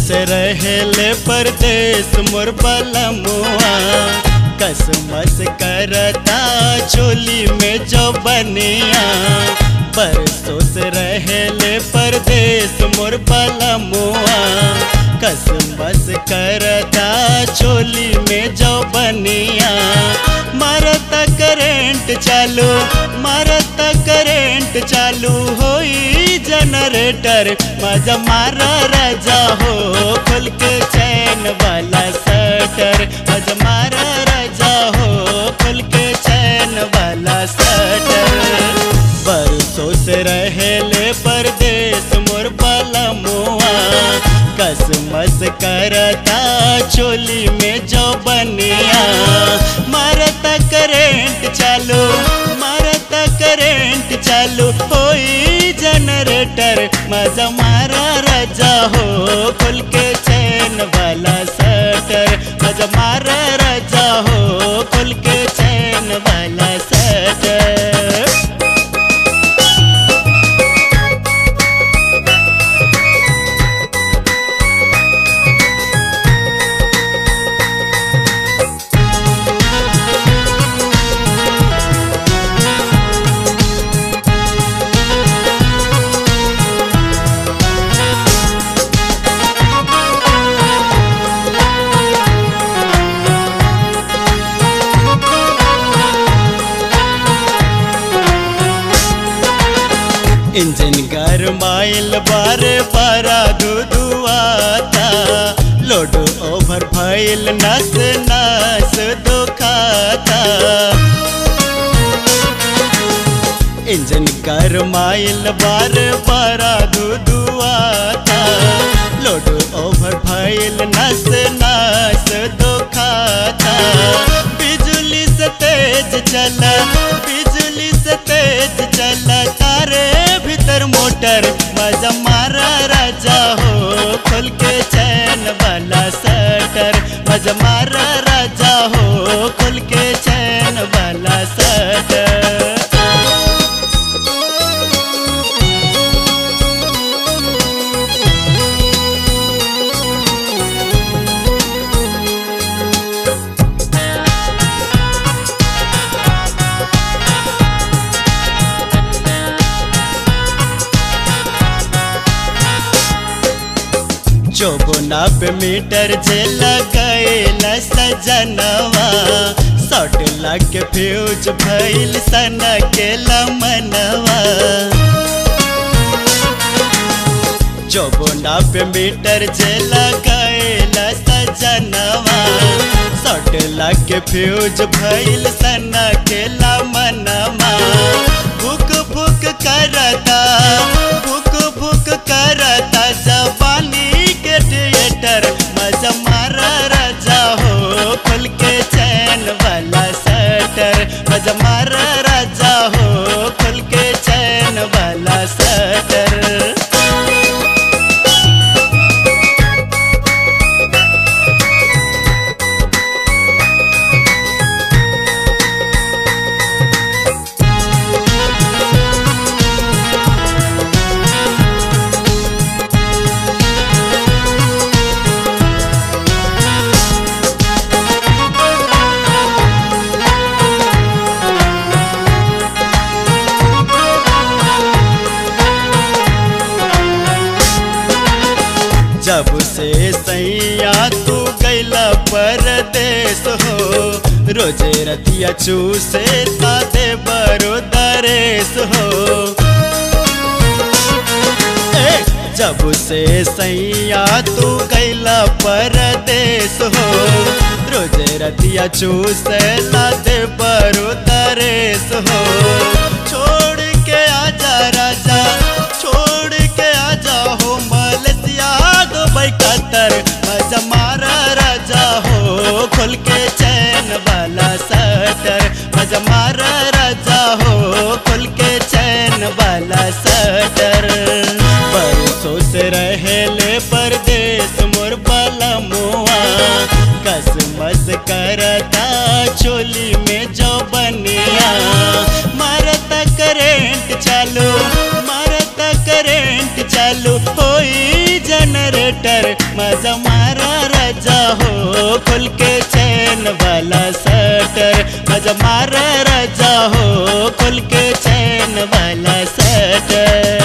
से रहेले परदेस मोर बलमुआ कसमस करता चोली में जो बनिया। बरसों से रहेले परदेस मोर बलमुआ कसमस करता चोली में जो बनिया। मारता करेंट चालू मारता करेंट चालू होई जनरेटर मजा मारा राजा हो खुल के चैन वाला सटर मजा मारा राजा हो खुल के चैन वाला सटर। बरसों से रहेले परदेस मोर बलमुआ कसमस करता चोली में जो बनिया। मारता करेंट चालू मारता करेंट चालू होई जनरेटर मजा मारा राजा हो खुल के चैन वाला सटर मजा मारा राजा हो खुल के चैन वाला सटर। इंजन गरमाइल बारे बारा दुआता लोड ओवर भइल नस नस दुखाता। इंजन गरमाइल बारे बारा दुआता लोड ओवर भइल नस नस दुखाता। बिजली से तेज चला बिजली से तेज चला तारे भीतर मोटर मजा मारा राजा हो खुल के चैन वाला सटर मजा मारा राजा हो खुल के चैन वाला सटर। चौबोना पे मीटर जे लगैला सजनवा सट लाग फ्यूज भइल सन के लमनवा। चौबोना पे मीटर जे लगैला सजनवा सट लाग फ्यूज भइल सन के लमनवा। भूख भूख करता भूख भूख करता जवानी थिएटर मजा मारा राजा हो खुल के चैन वाला सटर मजा मारा राजा हो खुल के चैन वाला सटर। जब से सैया तू गैला परदेस हो रोजे रतिया चूसे ताते बरो दरेस हो। जब से सैया तू गैला परदेस हो रोजे रतिया चूसे लाते बरो दरेस हो। छोड़ के आजा राजा छोड़ के आजा हो मलेशिया दुबई कतर मजा मारा राजा हो खुल के चैन वाला सटर मजा मारा राजा हो खुल के चैन वाला सटर। बरसों से रहेले परदेस मोर बलमुआ कसमस करता चोली में जो बनिया। जनरेटर मजा मारा राजा हो खुल के चैन वाला सटर मजा मारा राजा हो खुल के चैन वाला सटर।